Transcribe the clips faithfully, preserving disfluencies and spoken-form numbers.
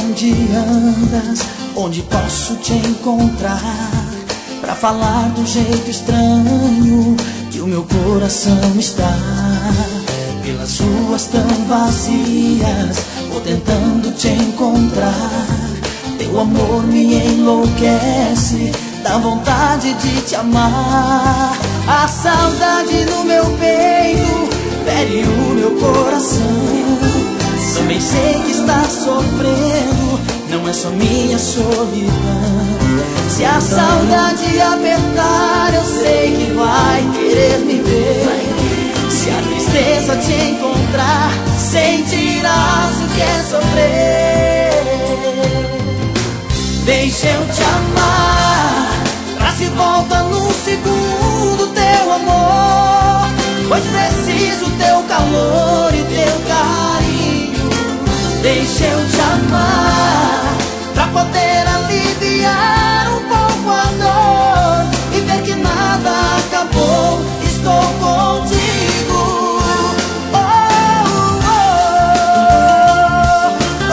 onde andas, onde posso te encontrar, pra falar do jeito estranho que o meu coração está. Pelas ruas tão vazias, vou tentando te encontrar. Teu amor me enlouquece, dá vontade de te amar. A saudade no meu peito fere o meu coração. Também sei que está sofrendo, não é só minha solidão. Se a saudade apertar, eu sei que vai querer me ver. Se a tristeza te encontrar, sentirás o que é sofrer. Deixa eu te amar, traz de volta num segundo teu amor, pois preciso teu calor e teu carinho. Deixa eu te amar, pra poder aliviar um pouco a dor e ver que nada acabou, estou contigo. Oh, oh, oh,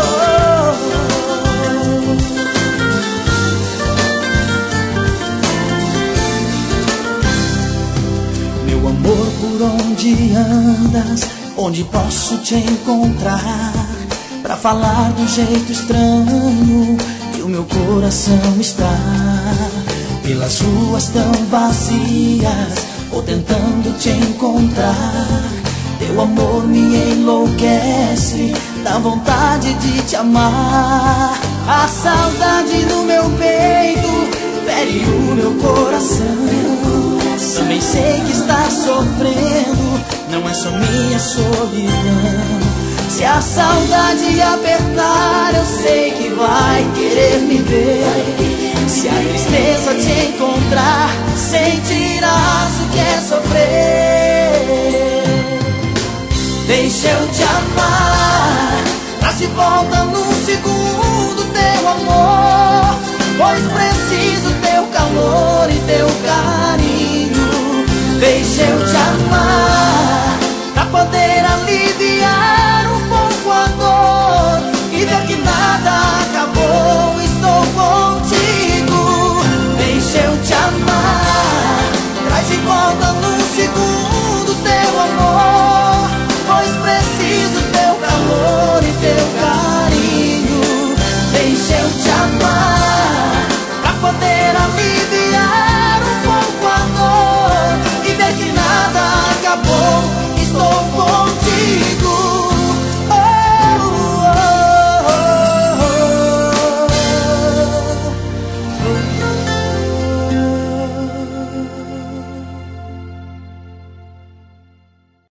oh. Meu amor, por onde andas, onde posso te encontrar, pra falar do jeito estranho que o meu coração está. Pelas ruas tão vazias, vou tentando te encontrar. Teu amor me enlouquece, dá vontade de te amar. A saudade no meu peito fere o meu coração. Também sei que está sofrendo, não é só minha solidão. Se a saudade apertar, eu sei que vai querer me ver. Se a tristeza te encontrar, sentirás o que é sofrer. Deixa eu te amar, traz de volta num segundo teu amor, pois preciso teu calor e teu carinho. Deixa eu te amar, pra poder aliviar um pouco a dor e ver que nada acabou, estou contigo. Deixa eu te amar, traz de volta num segundo teu amor, pois preciso teu calor